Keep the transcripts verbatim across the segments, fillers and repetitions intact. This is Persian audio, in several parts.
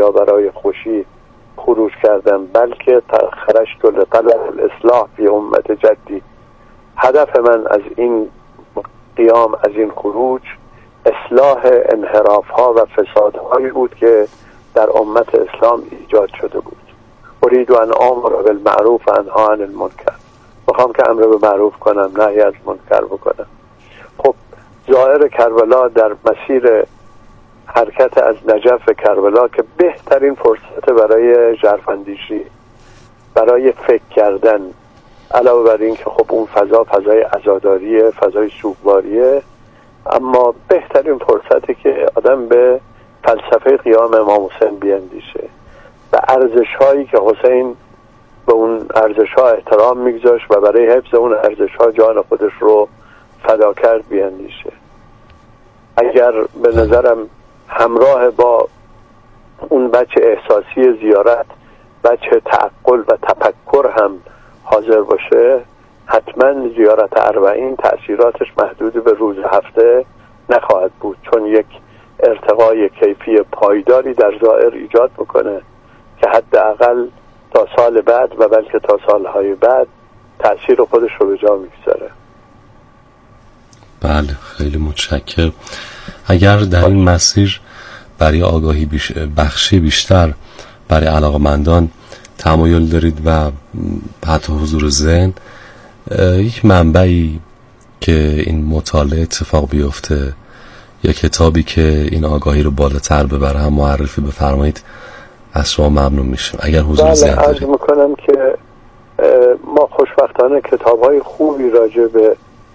یا برای خوشی خروج کردم، بلکه خرجت لطلب الاصلاح فی امت جدی. هدف من از این قیام، از این خروج، اصلاح انحراف ها و فساد هایی بود که در امت اسلام ایجاد شده بود. اريد ان آمر بالمعروف و انها عن المنکر. میخوام که امر به معروف کنم، نهی از منکر بکنم. خب ظاهر کربلا در مسیر حرکت از نجف کربلا که بهترین فرصت برای ژرفاندیشی، برای فکر کردن، علاوه بر این که خب اون فضا فضای عزاداریه، فضای سوگواریه، اما بهترین فرصتی که آدم به فلسفه قیام امام حسین بیندیشه و ارزش هایی که حسین به اون ارزش ها احترام میگذاشت و برای حفظ اون ارزش ها جان خودش رو فدا کرد بیندیشه. اگر به نظرم همراه با اون بچه احساسی زیارت بچه تعقل و تفکر هم حاضر باشه، حتما زیارت اربعین تأثیراتش محدود به روز هفته نخواهد بود، چون یک ارتقای کیفی پایداری در ظاهر ایجاد بکنه که حداقل تا سال بعد و بلکه تا سالهای بعد تأثیر خودش رو به جا میگذاره. بله خیلی متشکرم. اگر در این مسیر برای آگاهی بیش... بخشی بیشتر برای علاقمندان تمایل دارید و حتی حضور ذهن، یک منبعی که این مطالعه اتفاق بیفته یا کتابی که این آگاهی رو بالاتر ببره هم معرفی بفرمایید، از شما ممنون میشم اگر حضور ذهن دارید. عرض میکنم که ما خوشبختانه کتاب‌های خوبی راجع به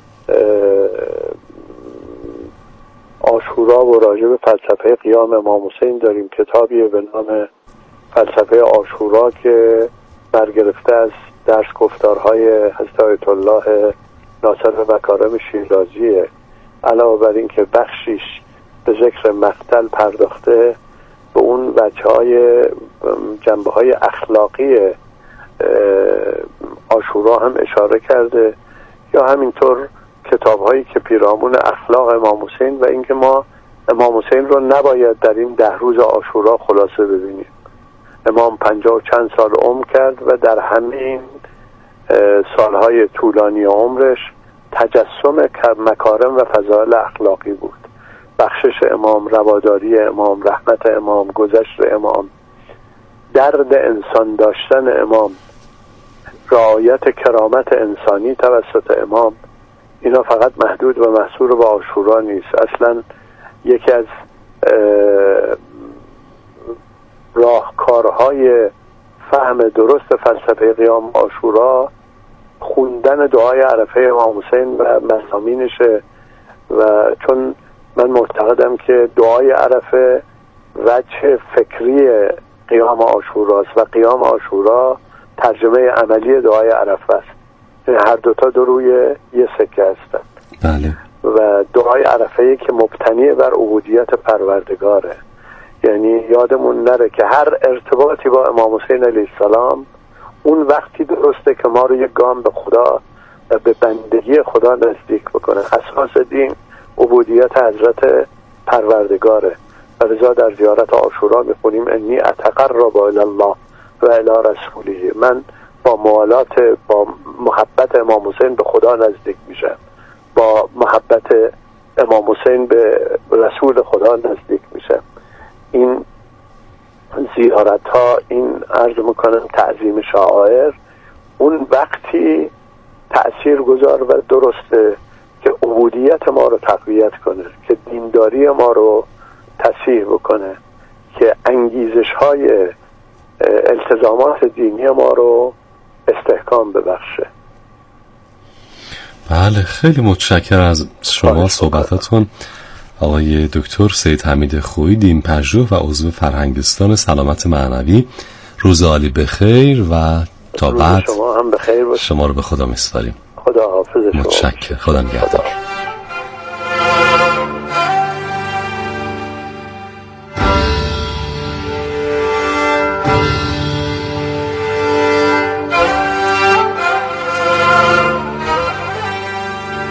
عاشورا و راجع به فلسفه قیام امام حسین داریم. کتابی به نام فلسفه عاشورا که برگرفته از درس گفتارهای حضرت آیت الله ناصر مکارم شیرازیه. علاوه بر این که بخشیش به ذکر مقتل پرداخته، به اون بچه‌های جنبه‌های اخلاقی عاشورا هم اشاره کرده، یا همینطور کتاب‌هایی که پیرامون اخلاق امام حسین و اینکه ما امام حسین رو نباید در این ده روز عاشورا خلاصه ببینیم. امام پنجاه و چند سال عمر کرد و در همین سالهای طولانی عمرش تجسم مکارم و فضائل اخلاقی بود. بخشش امام، رواداری امام، رحمت امام، گذشت امام، درد انسان داشتن امام، رعایت کرامت انسانی توسط امام، اینا فقط محدود و محصور به عاشورا نیست. اصلا یکی از راهکارهای فهم درست فلسفه قیام عاشورا خوندن دعای عرفه امام حسین و مضامینشه، و چون من معتقدم که دعای عرفه وجه فکری قیام عاشوراست و قیام عاشورا ترجمه عملی دعای عرفه است. هر دوتا دو روی یه سکه هستن. بله. و دعای عرفه که مبتنی بر عبودیت پروردگاره، یعنی یادمون نره که هر ارتباطی با امام حسین علیه السلام اون وقتی درسته که ما رو یک گام به خدا و به بندگی خدا نزدیک بکنه. اساس دین عبودیت حضرت پروردگاره و لذا در زیارت عاشورا میخونیم انی اتقرب الی الله و الی رسوله، من با موالات با محبت امام حسین به خدا نزدیک میشم، با محبت امام حسین به رسول خدا نزدیک میشم. این زیارت ها، این عرض میکنم تعظیم شعائر، اون وقتی تأثیر گذار و درسته که عبودیت ما رو تقویت کنه، که دینداری ما رو تصحیح بکنه، که انگیزش های التزامات دینی ما رو استحکام ببخشه. بله خیلی متشکرم از شما صحبتاتون آقای دکتر سید حمید خویی، دین پژوه و عضو فرهنگستان سلامت معنوی. روز عالی بخیر و تا بعد. شما هم بخیر باشید. شما رو به خدا میسپاریم. خدا حافظ شما. متشکرم. خدا نگهدار.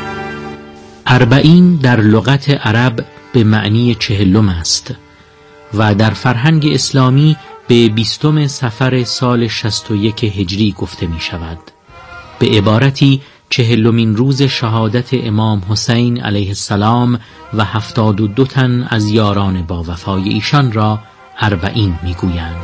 اربعین در لغت عرب به معنی چهلم است و در فرهنگ اسلامی به بیستم صفر سال شصت و یک هجری گفته می شود. به عبارتی چهلمین روز شهادت امام حسین علیه السلام و هفتاد و دو تن از یاران با وفای ایشان را اربعین می گویند.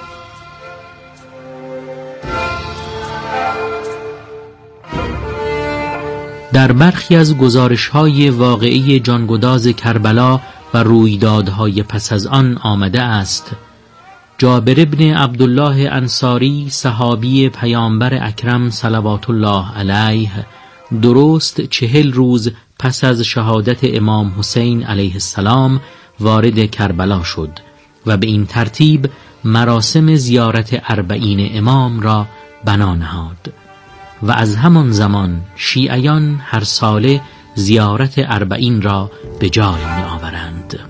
در برخی از گزارش‌های واقعی جانگداز کربلا و رویدادهای پس از آن آمده است: جابر ابن عبدالله انصاری صحابی پیامبر اکرم صلوات الله علیه درست چهل روز پس از شهادت امام حسین علیه السلام وارد کربلا شد و به این ترتیب مراسم زیارت اربعین امام را بنا نهاد و از همان زمان شیعیان هر ساله زیارت اربعین را به جای می آورند.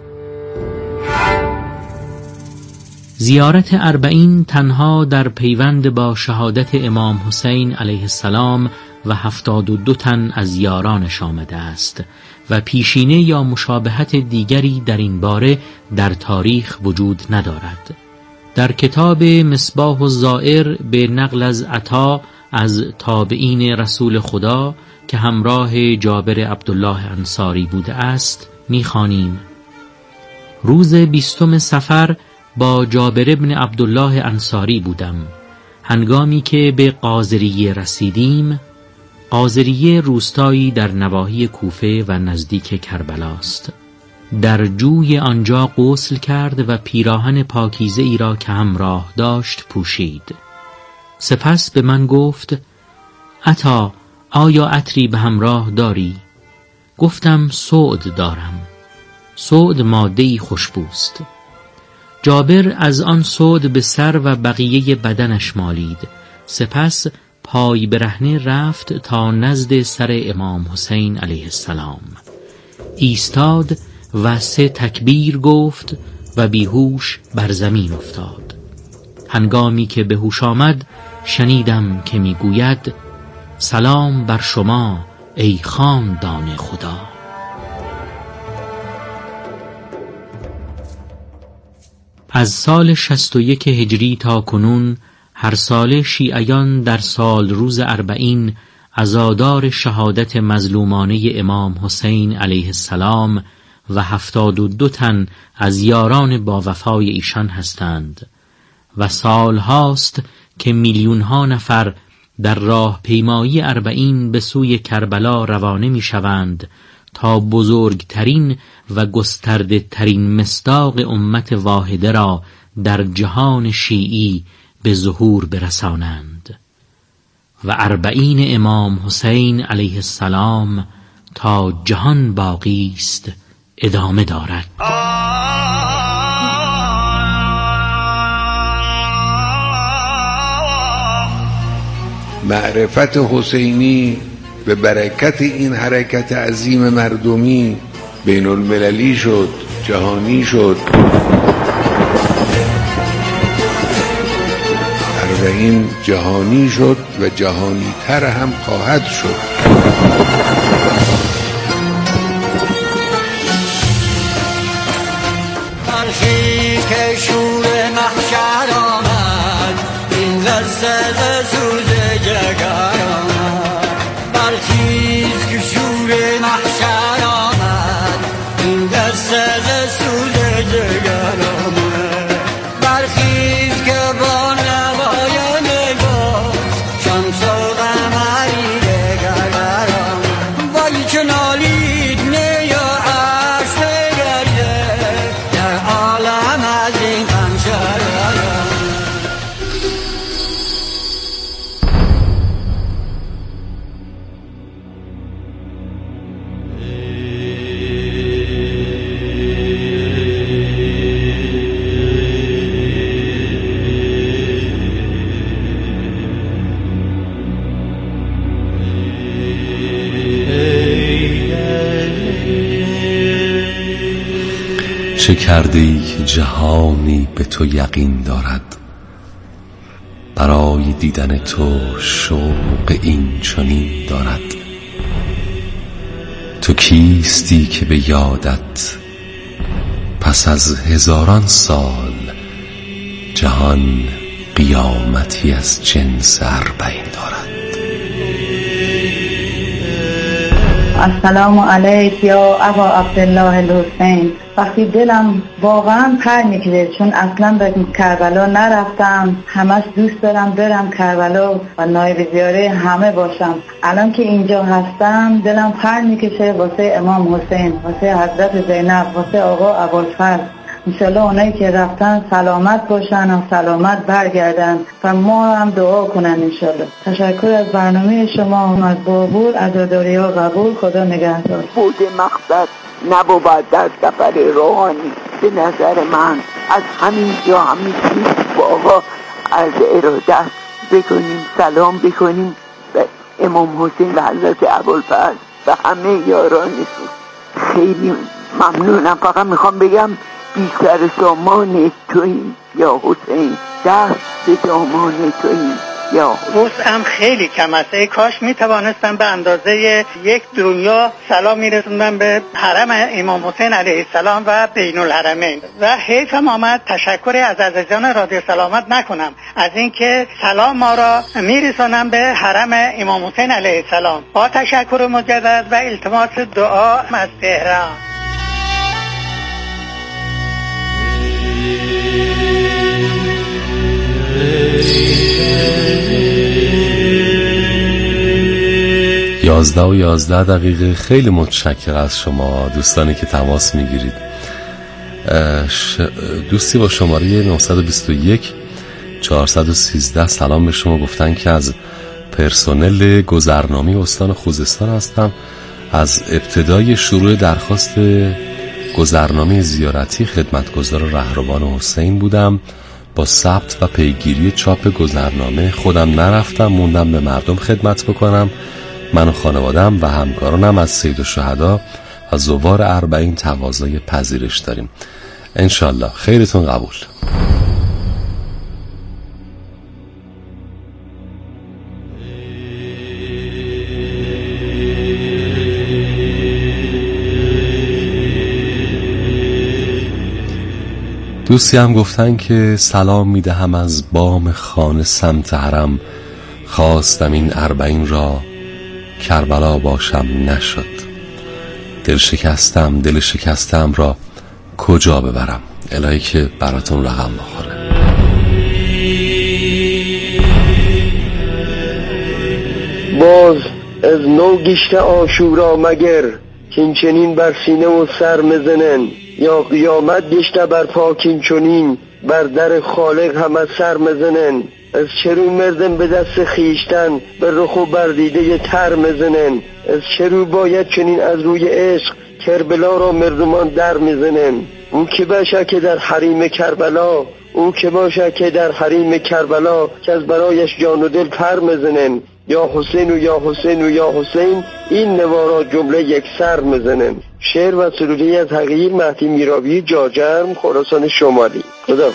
زیارت اربعین تنها در پیوند با شهادت امام حسین علیه السلام و هفتاد و دو تن از یارانش آمده است و پیشینه یا مشابهت دیگری در این باره در تاریخ وجود ندارد. در کتاب مصباح الزائر به نقل از عطا از تابعین رسول خدا که همراه جابر عبدالله انصاری بوده است می‌خوانیم: روز بیستم صفر با جابر ابن عبدالله انصاری بودم. هنگامی که به قاضریه رسیدیم، قاضریه روستایی در نواحی کوفه و نزدیک کربلاست، در جوی آنجا غسل کرد و پیراهن پاکیزه ای را که همراه داشت پوشید. سپس به من گفت: عطا، آیا عطری به همراه داری؟ گفتم سعد دارم. سعد ماده‌ای خوشبوست. جابر از آن سعد به سر و بقیه بدنش مالید، سپس پای برهنه رفت تا نزد سر امام حسین علیه السلام، ایستاد و سه تکبیر گفت و بیهوش بر زمین افتاد. هنگامی که به هوش آمد شنیدم که میگوید: سلام بر شما ای خاندان خدا. از سال شصت و یک هجری تا کنون هر سال شیعیان در سال روز اربعین عزادار شهادت مظلومانه امام حسین علیه السلام و هفتاد و دو تن از یاران با وفای ایشان هستند و سال هاست که میلیون ها نفر در راه پیمایی اربعین به سوی کربلا روانه می شوند تا بزرگترین و گسترده ترین مصداق امت واحده را در جهان شیعی به ظهور برسانند و اربعین امام حسین علیه السلام تا جهان باقی است ادامه دارد. معرفت حسینی به برکت این حرکت عظیم مردمی بین المللی شد، جهانی شد. اربعین جهانی شد و جهانی تر هم خواهد شد. برخی که شور محشر آمد، این قصه سوز جگر آمد. برخیز که شور محشر آمد، این قصه سوز جگر آمد. برخیز که با نوای نگاه شمس و قمری دگر آمد. وای چه نالید نی و عرش بگرده در عالم از این قمشر آمد. چه کرده ای که جهانی به تو یقین دارد، برای دیدن تو شوق این چنین دارد. تو کیستی که به یادت پس از هزاران سال جهان قیامتی از جنس اربعین دارد. السلام علیک یا ابا عبدالله الحسین. وقتی دلم واقعا پر میکشه، چون اصلا به کربلا نرفتم، همش دوست دارم برم کربلا و نایب زیاره همه باشم. الان که اینجا هستم دلم پر میکشه واسه امام حسین، واسه حضرت زینب، واسه آقا ابوالفضل. انشالله اونایی که رفتن سلامت باشن و سلامت برگردن و ما هم دعا کنن انشالله. تشکر از برنامه شما، از بابور عزاداری ها قبول. خدا نگهدار. بود مقصد نبود در سفر روحانی. به نظر من از همین جا همین با آقا از ارادت بکنیم، سلام بکنیم به امام حسین و حضرت ابوالفضل و همه یارانشون. خیلی ممنونم. فقط میخوام بگم بی سر سامان تویی یا حسین، دست به دامان تویی یا وسعم خیلی کم است. ای کاش میتوانستم به اندازه یک دنیا سلام میرسوندم به حرم امام حسین علیه السلام و بین الحرمین. و حیفم آمد تشکر از عزیزان رادیو سلامت نکنم از اینکه سلام ما را میرسونم به حرم امام حسین علیه السلام. با تشکر مجدد و التماس دعا از تهران. یازده و یازده دقیقه. خیلی متشکر از شما دوستانی که تماس میگیرید. دوستی با شماره نه دو یک چهارصد و سیزده سلام به شما گفتن که از پرسنل گذرنامه استان خوزستان هستم. از ابتدای شروع درخواست گذرنامه زیارتی خدمتگزار رهروان حسین بودم. با ثبت و پیگیری چاپ گذرنامه خودم نرفتم، موندم به مردم خدمت بکنم. من و خانوادم و همکارانم از سید الشهدا و زوار اربعین تقاضای پذیرش داریم. انشالله خیرتون قبول. دوستی هم گفتن که سلام میدهم از بام خانه سمت حرم، خواستم این اربعین را کربلا باشم نشد، دل شکستم دل شکستم را کجا ببرم. الهی که براتون رقم بخوره. باز از نو گشته آشورا مگر، کین چنین بر سینه و سر مزنن، یا قیامت گشته بر پاکین چنین، بر در خالق همه سر مزنن. از چرو مردن به دست خیشتن، بر رخ و بر دیده تر مزنن. از چرو باید چنین از روی عشق، کربلا را مردمان در مزنن. او که باشه که در حریم کربلا، او که باشه که در حریم کربلا، که از برایش جان و دل پر مزنن. یا حسین و یا حسین و یا حسین، این نوارا جمله یک سر مزنن. شعر و سروده از حقیر مهدی میرابی، جاجرم، خراسان شمالی. خدا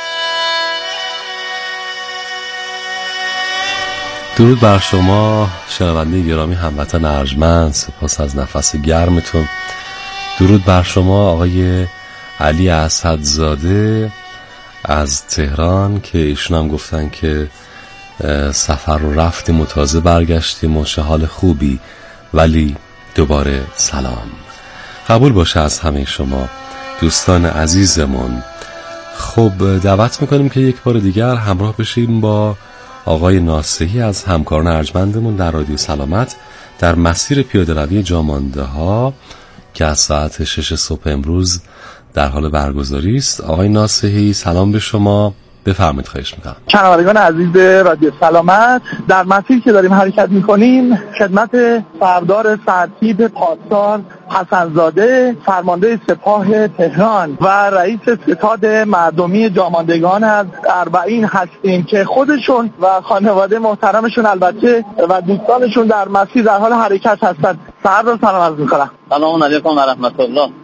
درود بر شما شنونده گرامی هموطن ارجمند، سپاس از نفس گرمتون. درود بر شما آقای علی اسدزاده از تهران که ایشون هم گفتن که سفر رو رفتیم و تازه برگشتیم و چه حال خوبی، ولی دوباره سلام. قبول باشه از همه شما دوستان عزیزمون. خب دعوت میکنیم که یک بار دیگر همراه بشیم با آقای ناصحی از همکاران ارجمندمون در رادیو سلامت در مسیر پیاده روی جامانده ها که از ساعت شش صبح امروز در حال برگزاری است. آقای ناصحی سلام به شما، بفرمایید. خواهش میکنم. شنوندگان عزیز رادیو سلامت، در مسیر که داریم حرکت میکنیم خدمت سردار سرتیپ پاسدار حسنزاده، فرمانده سپاه تهران و رئیس ستاد مردمی جاماندگان از اربعین هستیم که خودشون و خانواده محترمشون البته و دوستانشون در مسیر در حال حرکت هستند. سردار سلام عرض میکنم. سلام علیکم و رحمت الله.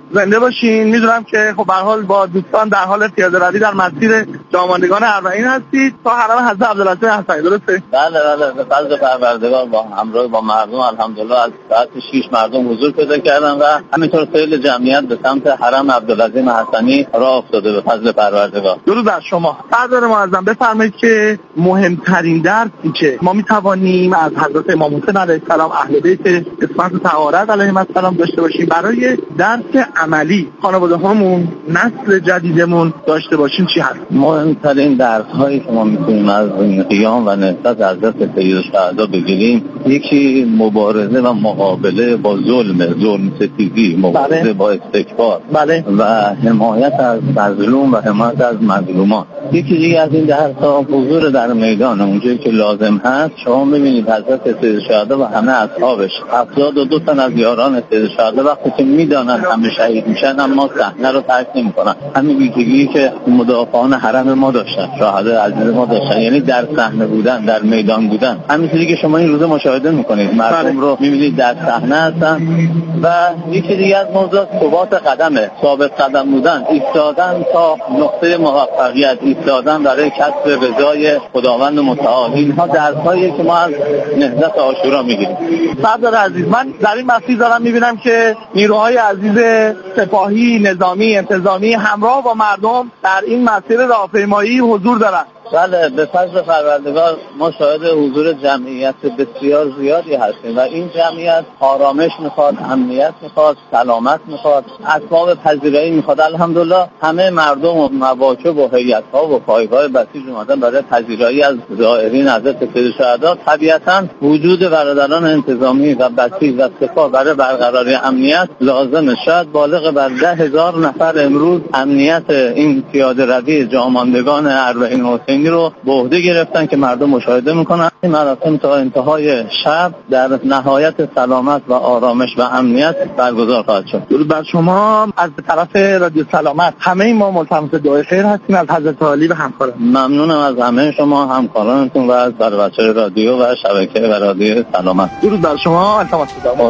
زنده باشین. میدونم که خب به هر حال با دوستان در حال پیاده روی در مسیر جاماندگان اربعین هستید تا حرم حضرت عبدالعزیز حسنی، درسته؟ بله بله، به فضل پروردگار با همراه با مردم الحمدلله از ساعت شش مردم حضور پیدا کردن و همینطور سیل جمعیت به سمت حرم عبدالعزیز حسنی راه افتاده به فضل پروردگار. درود بر شما. سردار معظم بفرمایید که مهمترین درسی که ما میتوانیم از حضرت امام حسین علیه السلام اهل بیت عصمت و طهارت علیهم السلام داشته باشیم برای درس عملی خانواده هامون نسل جدیدمون داشته باشیم چی هست؟ مهمترین درس هایی که ما میتونیم از قیام و نهضت حضرت سید الشهدا بگیریم، یکی مبارزه و مقابله با ظلم، ظلم ستیزی، مبارزه بله. با استکبار بله. و حمایت از مظلوم و حمایت از مظلومان. یکی دیگه از این درس ها حضور در میدان اونجایی که لازم هست. شما میبینید حضرت سید الشهدا و همه اصحابش هفتاد و دو تن از یاران سید الشهدا وقتی که میدانن همه شهید میشن اما صحنه رو ترک نمیکنن. همین ویژگی که مدافعان حرم ما داشتن، شهدای عزیز ما داشتن، یعنی در صحنه بودن، در میدان بودن. همینطوری که شما این روزا مشاهده میکنید مردم رو میبینید در صحنه هستن. و یکی دیگه از موضوعات ثبات قدمه، ثابت قدم بودن، ایستادن تا نقطه موفقیت، ایستادن برای کسب رضای خداوند متعال. اینها درسایی که ما از نهضت عاشورا میگیریم. سردار عزیز، من در این مسیر دارم میبینم که نیروهای عزیز سپاهی، نظامی، انتظامی همراه با مردم در این مسیر راهپیمایی حضور دارند. بله، به فضل پروردگار ما شاهد حضور جمعیت بسیار زیادی هستیم و این جمعیت آرامش میخواد، امنیت میخواد، سلامت میخواد، اسباب پذیرایی میخواد. الحمدلله همه مردم و مواکب و هیئت‌ها و پایگاه بسیج اومدن برای پذیرایی از زائرین حضرت سید الشهدا. طبیعتاً وجود برادران انتظامی و بسیج و سپاه برای برقراری امنیت لازمه. شاید بالغ بر ده هزار نفر امروز امنیت این پیاده روی جاماندگان اربعین حسینی رو به عهده گرفتن که مردم مشاهده میکنن. این مراسم تا انتهای شب در نهایت سلامت و آرامش و امنیت برگزار خواهد شد. درود بر شما. از طرف رادیو سلامت همه ما ملتمس دعای خیر هستیم از حضرت عالی و همکاران. ممنونم از همه شما همکارانتون و از بچه‌های رادیو و شبکه و رادیو سلامت. درود بر شما. التماس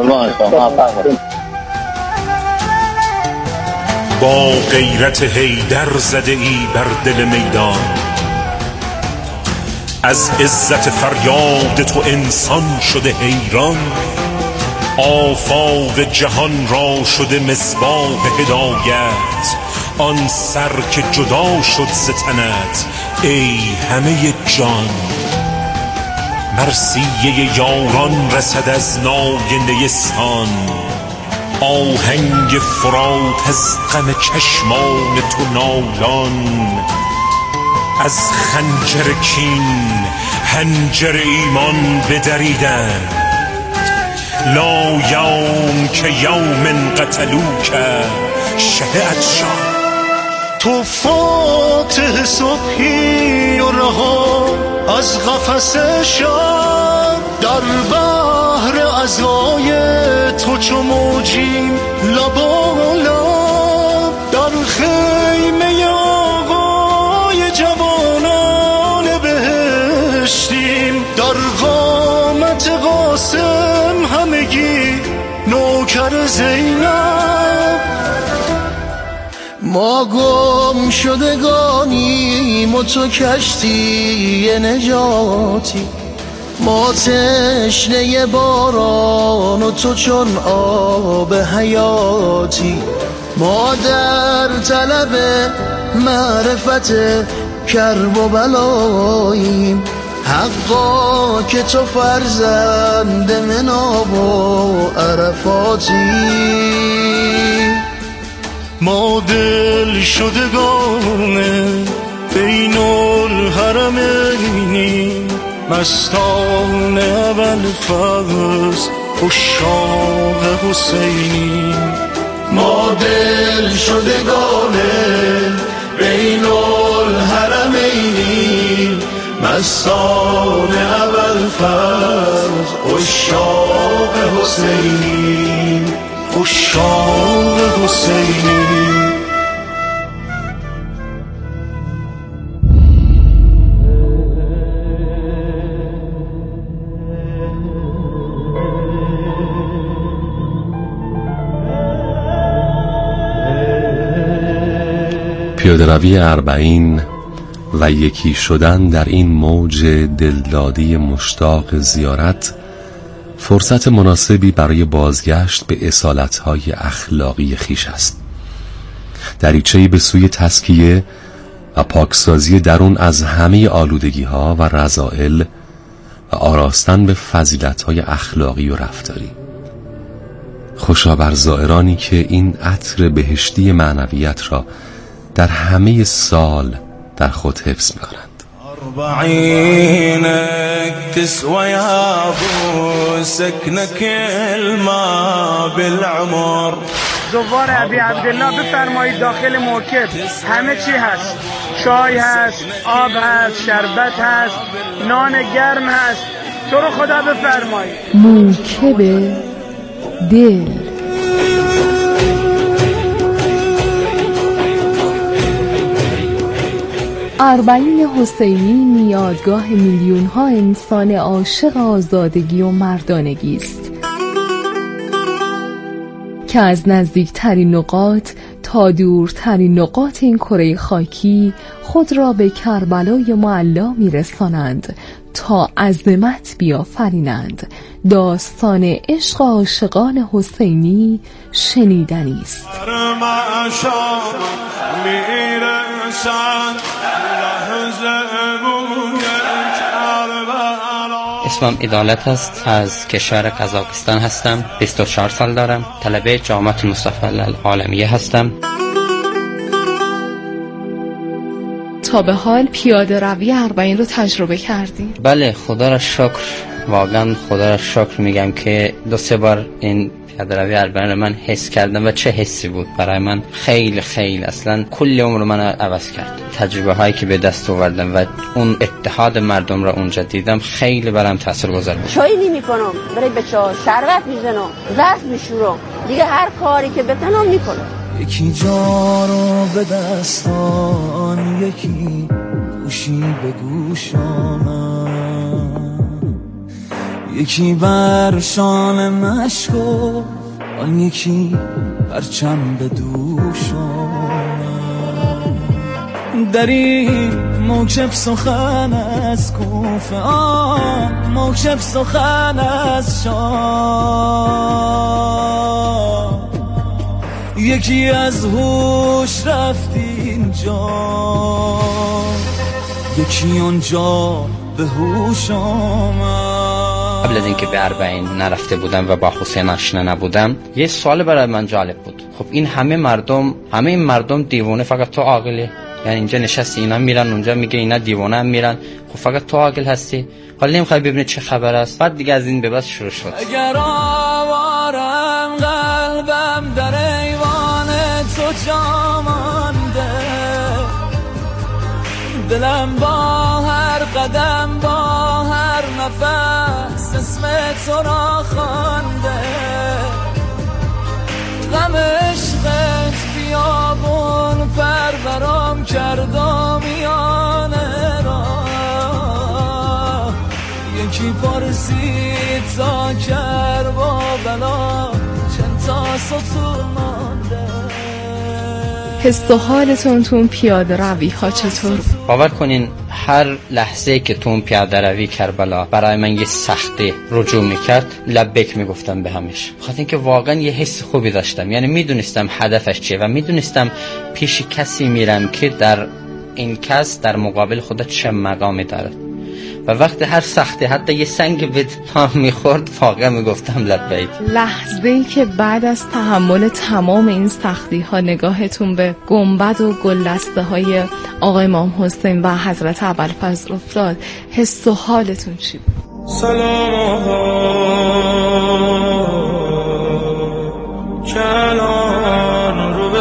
دارم. با غیرت حیدر زده ای بر دل میدان، از عزت فریاد تو انسان شده حیران. آفاق جهان را شده مصباح هدایت، آن سر که جدا شد ز تنت ای همه جان. مرثیه یاران رسد از نای نیستان، آهنگ فرات از غم چشمان تو نالان. از خنجر کین حنجر ایمان بدریدند، لا یوم که یوم قتلوک شهعت شان. تو فاتح صبحی و رها از قفس شب، در بحر عزای تو چو موجیم لبالا. در خیمه آقای جوانان بهشتیم، در قامت قاسم همگی نوکر زینب. ما گم شدگانیم و تو کشتی نجاتی، ما تشنه باران و تو چون آب حیاتی. ما در طلب معرفت کرب و بلاییم، حقا که تو فرزند مناب و عرفاتی. ما دل شدگان بین الحرمینیم، مستان ابوالفضل عشاق حسینیم. ما دل شدگان بین الحرمینیم، مستان ابوالفضل عشاق حسینیم. عشاق حسینیم. پیاده‌روی اربعین و یکی شدن در این موج دلدادی مشتاق زیارت فرصت مناسبی برای بازگشت به اصالت‌های اخلاقی خویش است. دریچه‌ای به سوی تزکیه و پاکسازی درون از همه آلودگی‌ها و رذائل و آراستن به فضیلت‌های اخلاقی و رفتاری. خوشا بر زائرانی که این عطر بهشتی معنویت را در همه سال در خود حفظ می‌کنند. أربعينك تسوى يا أبو سكنك الماء بالعمر. زوار ابی عبدالله بفرمایید داخل موکب همه چی هست، چای هست، آب هست، شربت هست، نان گرم هست. تو رو خدا بفرمایید. موکب دل. اربعین حسینی یادگاه میلیون ها انسان عاشق آزادگی و مردانگی است که از نزدیکترین نقاط تا دورترین نقاط این کره خاکی خود را به کربلای معلا میرسانند تا عظمت بیافرینند. داستان عشق عاشقان حسینی شنیدنی است. اسمم عدالت است، از کشور قزاقستان هستم، بیست و چهار سال دارم، طلبه جامعه مصطفی العالمیه هستم. تا به حال پیاده روی اربعین رو تجربه کردی؟ بله، خدا را شکر، واقعا خدا را شکر میگم که دو سه بار این پیاده روی اربعین رو من حس کردم و چه حسی بود برای من. خیلی خیلی اصلا کل عمر من عوض کرد. تجربه هایی که به دست آوردم و اون اتحاد مردم را اونجا دیدم خیلی برام تاثیرگذار بود. چای میکنم برای بچه‌ها، شربت میزنم، ظرف میشورم، دیگه هر کاری که بتونم میکنم. یکی جا رو به دستان، یکی گوشی به گوشانم، یکی بر شان مشکو، آن یکی پرچم به دوشانم. در این موکب سخن از کوفه، آن موکب سخن از شام، یکی از هوش رفت اینجا، یکی اونجا به هوش آمد. قبل از اینکه به اربعین نرفته بودم و با حسین آشنا نبودم، یه سوال برای من جالب بود. خب این همه مردم، همه این مردم دیوانه، فقط تو عاقلی؟ یعنی اینجا نشستی، اینا میرن اونجا میگه اینا دیوانه هم میرن، خب فقط تو عاقل هستی؟ حالا نمیخوای ببینی چه خبر است؟ بعد دیگه از این به بعد شروع شد. اگر آوارم قلبم در ایوان تو جا مانده، دلم با هر قدم با هر نفس اسم تو را خوانده، غم عشقت بیابون پر برام کرد و میانه را، یکی پرسید تا کربا بلا چند تا ستون مانده. حس و حالتون تو پیاده روی ها چطور؟ باور کنین هر لحظه که تو اون پیاده روی کربلا برای من یه سختی رجوع میکرد، لبیک میگفتم به همش، بخاطر اینکه واقعا یه حس خوبی داشتم. یعنی میدونستم هدفش چیه و میدونستم پیش کسی میرم که در این کس در مقابل خدا چه مقامی دارد و وقتی هر سختی حتی یه سنگ به پا میخورد واقعا میگفتم لبیک. لحظه‌ای که بعد از تحمل تمام این سختی ها نگاهتون به گنبد و گلدسته های آقا امام حسین و حضرت ابوالفضل افتاد، حس و حالتون چی بود؟ سلام کلان رو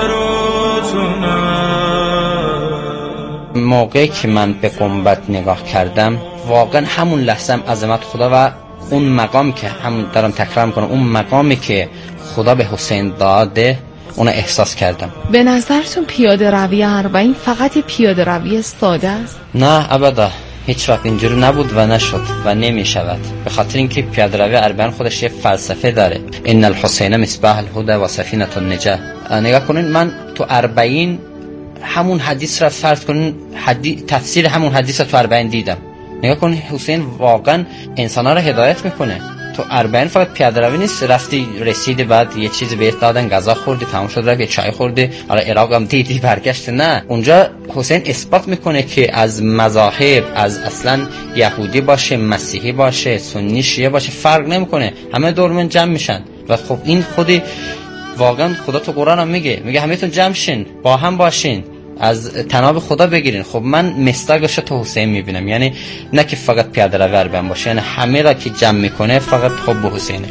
بروتونم. موقعی که من به گنبد نگاه کردم واقعا همون لحظه هم عظمت خدا و اون مقام که هم دارم تکرار میکنم، اون مقامی که خدا به حسین داده اون احساس کردم. به نظرتون پیاده روی اربعین فقط پیاده روی ساده است؟ نه ابدا، هیچ وقت اینجوری نبود و نشد و نمی شود، به خاطر اینکه پیاده روی اربعین خودش یه فلسفه داره. ان الحسین مصباح الهدى و سفینه النجاة. نگاه کنین، من تو اربعین همون حدیث را فرض کن حدیث تفسیر همون حدیث رو تو اربعین دیدم. نگاه کن حسین واقعا انسانا رو هدایت میکنه. تو اربعین فقط پیاده روی نیست، رفتی رسیدی بعد یه چیزی بهت دادن غذا خوردی تمام شد رفت یه چای خوردی حالا عراق هم دیدی برگشت. نه، اونجا حسین اثبات میکنه که از مذاهب، از اصلا یهودی باشه مسیحی باشه سنی شیعه باشه فرق نمیکنه، همه دور من جمع میشن. و خب این خودی واقعا خدا تو قرآن هم میگه میگه همه‌تون جمع شین با هم باشین از تناب خدا بگیرین. خب من مستاقش تو حسین میبینم، یعنی نه که فقط پیاده روی اربعین باشه، یعنی همه را که جمع میکنه فقط خب به حسینه.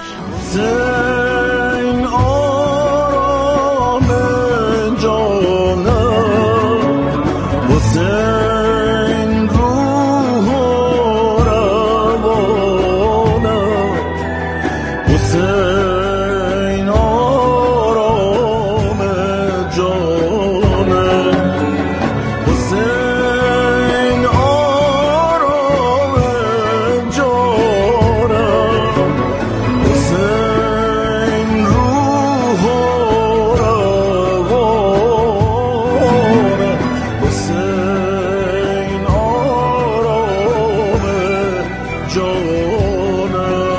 زین آرام جانم حسین روح و روانم حسین آرام جانم حسین آرام جانم حسین روح و روانم حسین آرام جانم.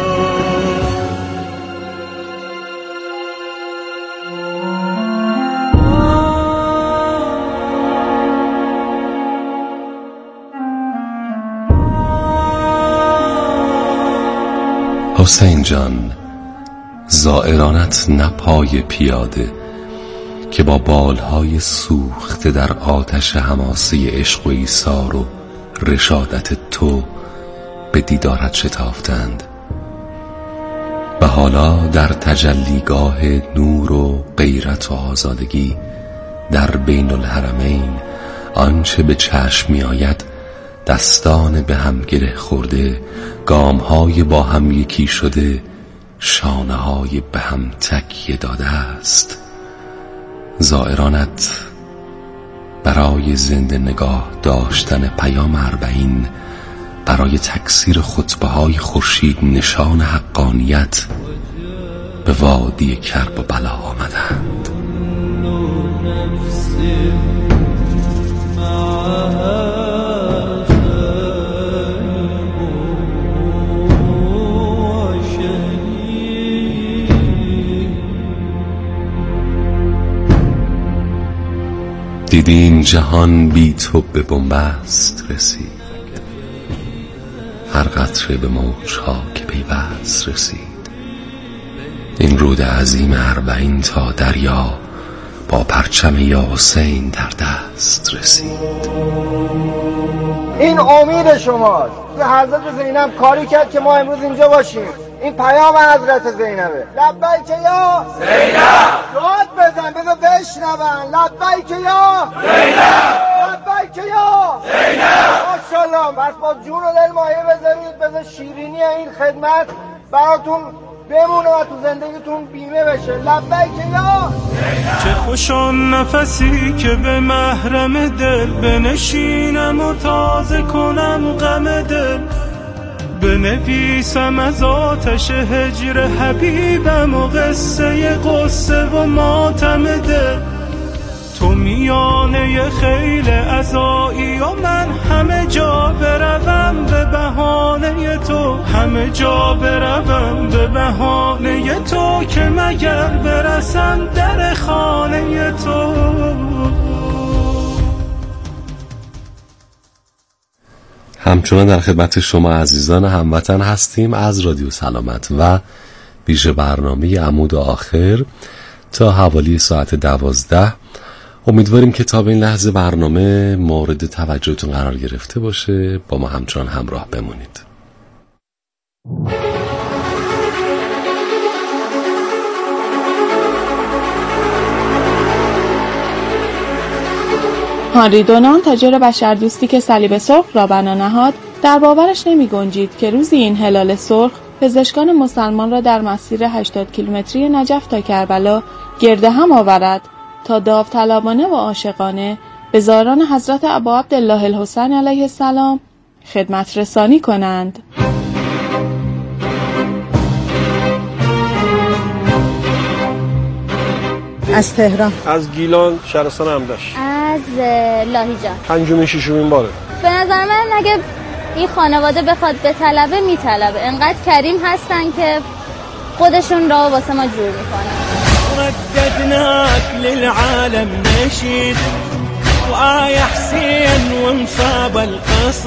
حسین جان، زائرانت نه پای پیاده که با بالهای سوخته در آتش حماسه عشق و ایثار و رشادت تو به دیدارت شتافتند و حالا در تجلیگاه نور و غیرت و آزادگی در بین الحرمین آنچه به چشم می آید دستان به هم گره خورده، گامهای با هم یکی شده، شانه های به هم تکیه داده است. زائرانت برای زنده نگاه داشتن پیام اربعین، برای تکثیر خطبه های خورشید نشان حقانیت به وادی کرب و بلا آمدند. دیدیم جهان بی تو به بنبست رسید، هر قطره به موجها که پیوست رسید. این رود عظیم اربعین تا دریا با پرچم یا حسین در دست رسید. این امید شماست که حضرت زینب کاری کرد که ما امروز اینجا باشیم. این پیام حضرت زینبه. لبیک یا زینب، داد بزن بذار بشنون. لبیک یا زینب، لبیک یا زینب. ماشاءالله. پس با جون و دل مایه بذارید بذار شیرینی این خدمت براتون بمونه و تو زندگیتون بیمه بشه. لبیک یا زینب. چه خوش آن نفسی که به محرم دل بنشینم و تازه کنم غم دل، بنویسم از آتش هجر حبیبم و قصه قصه و ماتم دل. تو میانه خیل عزایی و من همه جا بروم به بهانه تو، همه جا بروم به بهانه تو که مگر برسم در خانه تو. همچنان در خدمت شما عزیزان هموطن هستیم از رادیو سلامت و ویژه برنامه عمود آخر تا حوالی ساعت دوازده. امیدواریم که تا به این لحظه برنامه مورد توجهتون قرار گرفته باشه. با ما همچنان همراه بمونید. هانری دونان، تاجر بشردوستی که صلیب سرخ را بنا نهاد، در باورش نمی گنجید که روزی این هلال سرخ پزشکان مسلمان را در مسیر هشتاد کیلومتری نجف تا کربلا گرد هم آورد تا داوطلبانه و عاشقانه به زاران حضرت ابا عبدالله الحسین علیه السلام خدمت رسانی کنند. از تهران، از گیلان، شهرستان همداشت، از لاهیجان. پنجمین ششمین باره. به نظر من اگه این خانواده بخواد به طلبه میطلبه، انقدر کریم هستن که خودشون را واسه ما جور میکنن. رددناك للعالم نشيد وآية حسين ومصاب القصر